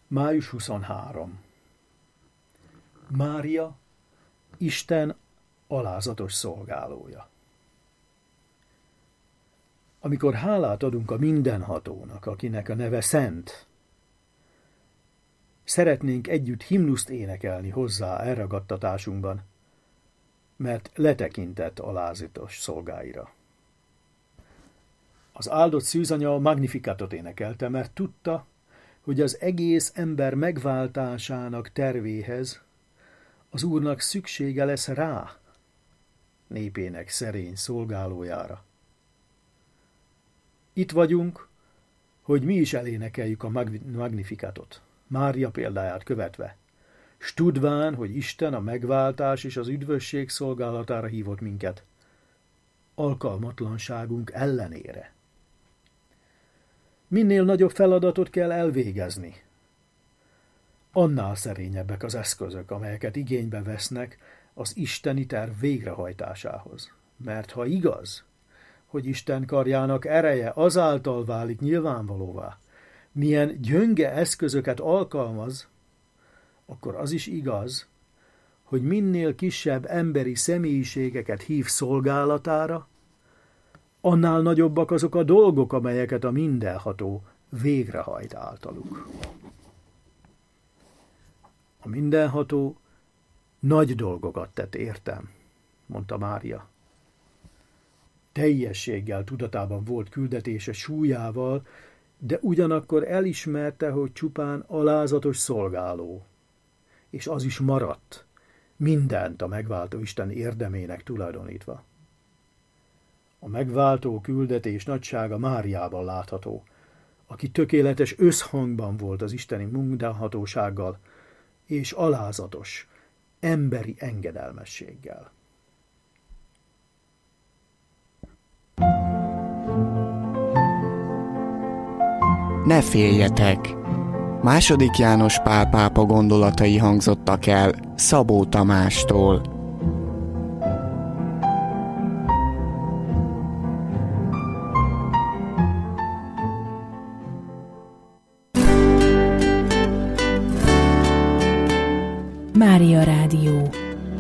Május 23. Mária, Isten alázatos szolgálója. Amikor hálát adunk a mindenhatónak, akinek a neve Szent, szeretnénk együtt himnuszt énekelni hozzá elragadtatásunkban, mert letekintett alázatos szolgáira. Az áldott szűzanya a Magnificatot énekelte, mert tudta, hogy az egész ember megváltásának tervéhez az Úrnak szüksége lesz rá, népének szerény szolgálójára. Itt vagyunk, hogy mi is elénekeljük a Magnificatot, Mária példáját követve, s tudván, hogy Isten a megváltás és az üdvösség szolgálatára hívott minket, alkalmatlanságunk ellenére. Minél nagyobb feladatot kell elvégezni, annál szerényebbek az eszközök, amelyeket igénybe vesznek az isteni terv végrehajtásához. Mert ha igaz, hogy Isten karjának ereje azáltal válik nyilvánvalóvá, milyen gyönge eszközöket alkalmaz, akkor az is igaz, hogy minél kisebb emberi személyiségeket hív szolgálatára, annál nagyobbak azok a dolgok, amelyeket a mindenható végrehajt általuk. A mindenható nagy dolgokat tett értem, mondta Mária. Teljességgel tudatában volt küldetése súlyával, de ugyanakkor elismerte, hogy csupán alázatos szolgáló, és az is maradt, mindent a megváltó Isten érdemének tulajdonítva. A megváltó küldetés nagysága Máriában látható, aki tökéletes összhangban volt az isteni mindenhatósággal, és alázatos, emberi engedelmességgel. Ne féljetek! II. János Pál pápa gondolatai hangzottak el Szabó Tamástól. Mária Rádió.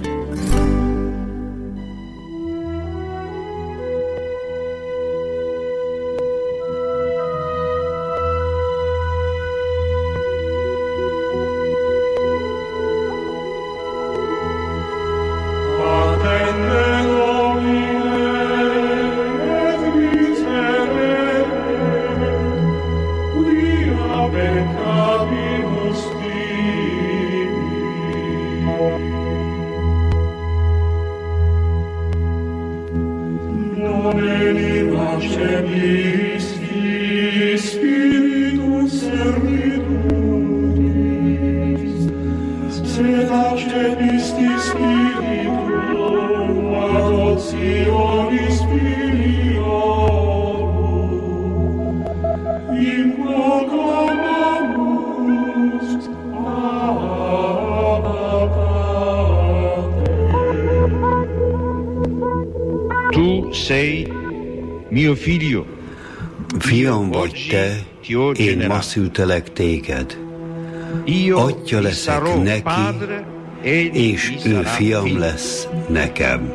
Fiam vagy te, én ma szültelek téged. Atya leszek neki, és ő fiam lesz nekem.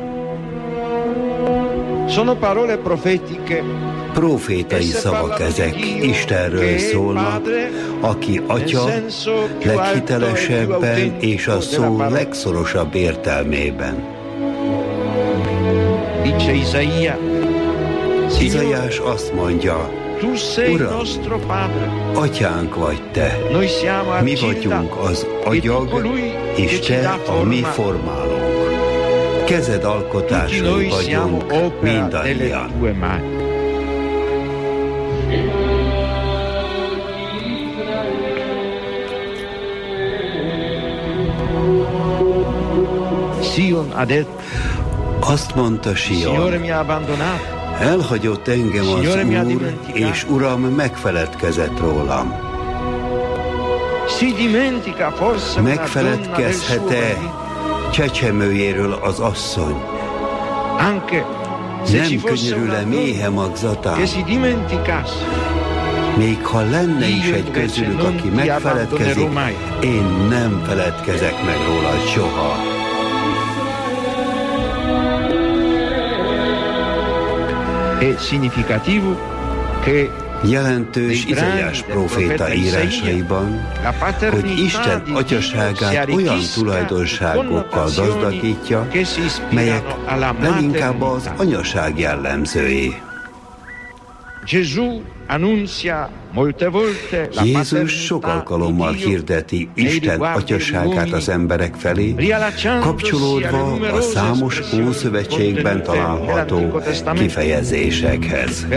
Profétai szavak ezek, Istenről szólnak, aki Atya leghitelesebben és a szó legszorosabb értelmében. Izaiás azt mondja, Uram, Atyánk vagy te, mi vagyunk az agyag, és te a mi formálónk. Kezed alkotásai vagyunk mindannyian. Azt mondta Sion, elhagyott engem az Úr, és Uram megfeledkezett rólam. Megfeledkezhet-e csecsemőjéről az asszony? Nem könyörül-e méhe magzatán? Még ha lenne is egy közülük, aki megfeledkezik, én nem feledkezek meg rólad soha. È significativo che jelentős Izaiás próféta írásaiban, hogy Isten atyaságát olyan tulajdonságokkal gazdagítja, melyek leginkább az anyaság jellemzői. Jézus sok alkalommal hirdeti Isten atyaságát az emberek felé, kapcsolódva a számos Ószövetségben található kifejezésekhez.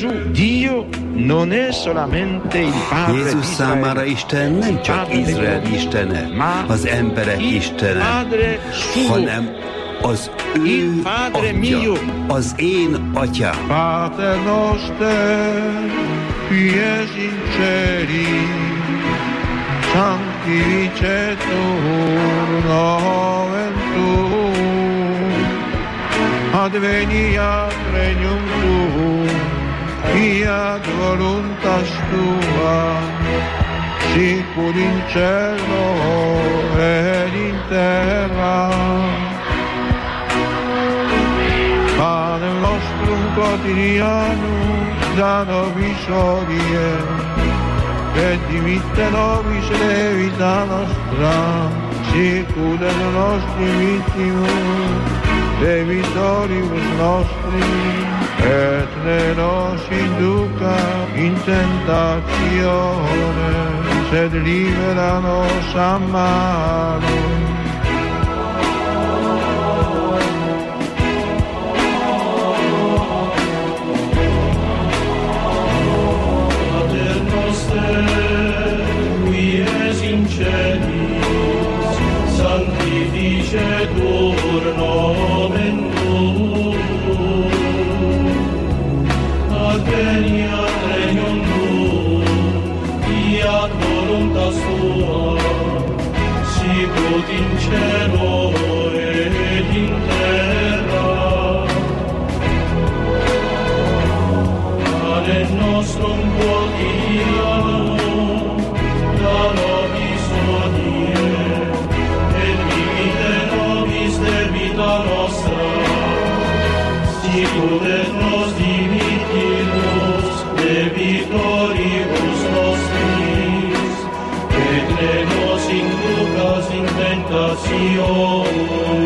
Jézus számára Isten nem csak Izrael istene, az emberek istene, hanem az ő atya, az én atyám. Pater noster, qui es in celi, sanctificetur nomen tuum, adveniat regnum tuum, fiat voluntas tua, sicur in cielo ed in terra. Panem nostrum quotidianum da nobis hodie, et dimitte nobis debita nostra, sicut et nostri vittimus debitoribus nostri, et ne nos induca in tentatione, sed libera nos a malo. Sanctificetur nomen tuum, adveniat regnum tuum, fiat voluntas tua, sicut in cielo et in terra. Panem nostrum quotidianum da nobis hodie, debita nostra, sicut et nos dimittimus debitoribus nostris, et ne nos inducas in tentatione,